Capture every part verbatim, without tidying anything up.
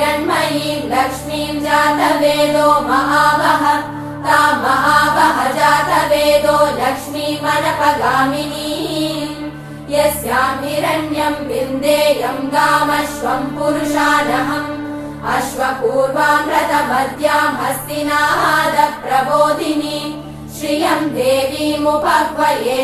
हिरण्मयीं लक्ष्मीं जातवेदो महावः तां महावः जातवेदो लक्ष्मीमनपगामिनीं यस्यां हिरण्यं विन्देयं गामश्वं पुरुषानहम् अश्वपूर्वां रथमद्यां हस्तिनादप्रबोधिनी श्रियं देवीमुपह्वये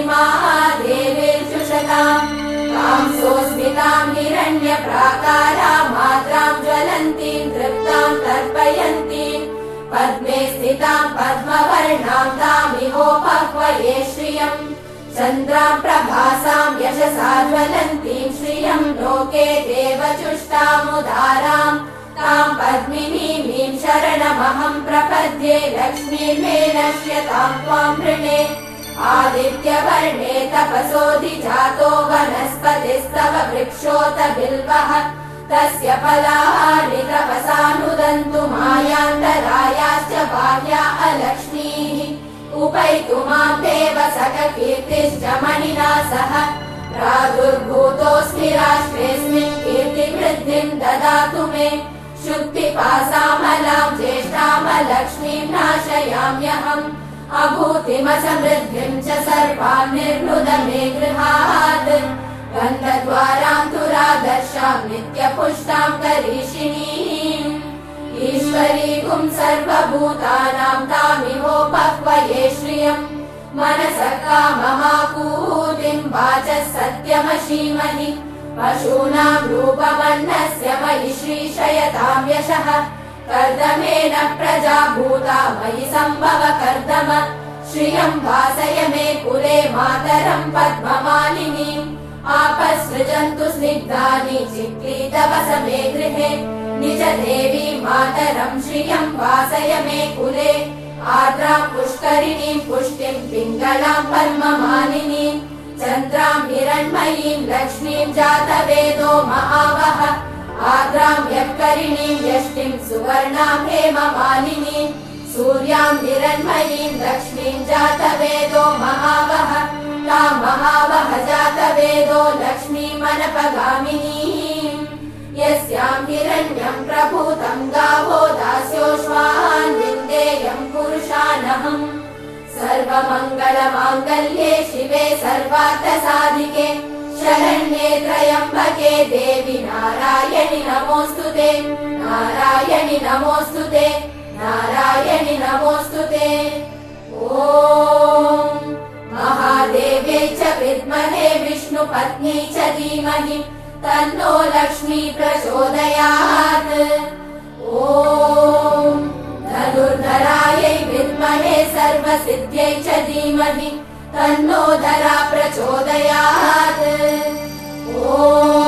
श्रीर्महादेवीर्जुषताम् तां सोऽस्मितां हिरण्यप्राकारां मात्रां ज्वलन्तीं तृप्तां तर्पयन्तीं पद्मे स्थितां पद्मवर्णां तामिहोपह्वये श्रियम् चन्द्रां प्रभासां यशसा ज्वलन्तीं श्रियं लोके देवचुष्टामुदारां तां पद्मिनीमीं शरणमहं प्रपद्ये लक्ष्मीर्मे नश्यतां त्वां वृणे आदित्यवर्णे तपसोऽधिजातो वनस्पतिस्तव वृक्षोत बिल्वः तस्य फलानि तपसानुदन्तु मायान्तरायाश्च बाह्या अलक्ष्मीः उपैतु मां देव सककीर्तिश्च मणिना सह प्रादुर्भूतोऽस्मि राष्ट्रेऽस्मिन् कीर्तिवृद्धिं ददातु मे शुक्तिपासामलां ज्येष्ठामलक्ष्मीं नाशयाम्यहम् अभूतिमसमृद्धिं च सर्वां निर्नुद मे गृहात् गन्धद्वारां दुरादर्शां नित्यपुष्टां करीषिणीम् ईश्वरीगुं सर्वभूतानां तामिहोपह्वये श्रियम् मनसः काममाकूतिं वाचः सत्यमशीमहि पशूनां रूपमन्नस्य मयि श्रीशयतां यशः कर्दमेन प्रजा भूता मयि सम्भव कर्दम श्रियं वासय मे कुले मातरं पद्ममालिनीम् आपसृजन्तु स्निग्धानि चिक्लीतवस मे गृहे निज देवी मातरं श्रियं वासय मे कुले आर्द्रां पुष्करिणीं पुष्टिं पिङ्गलां पद्ममालिनीं चन्द्रां हिरण्मयीं लक्ष्मीं जातवेदो महावः आर्द्रां यत्करिणीं यष्टिं सुवर्णां हेममालिनीं सूर्यां हिरण्मयीं लक्ष्मीं जातवेदो महावः तां महावः जातवेदो लक्ष्मीमनपगामिनीं यस्यां हिरण्यं प्रभूतं गावो दास्योश्वान् विन्देयं पुरुषानहम् सर्वमङ्गलमाङ्गल्ये शिवे सर्वार्थसाधिके शरण्ये त्र्यम्बके देवि नारायणि नमोऽस्तुते नारायणि नमोऽस्तुते नारायणि नमोऽस्तुते ॐ महादेव्यै च विद्महे विष्णुपत्न्यै च धीमहि तन्नो लक्ष्मी प्रचोदयात् ॐ धनुर्धरायै विद्महे सर्वसिद्ध्यै च धीमहि तन्नो धरा प्रचोदयात् ॐ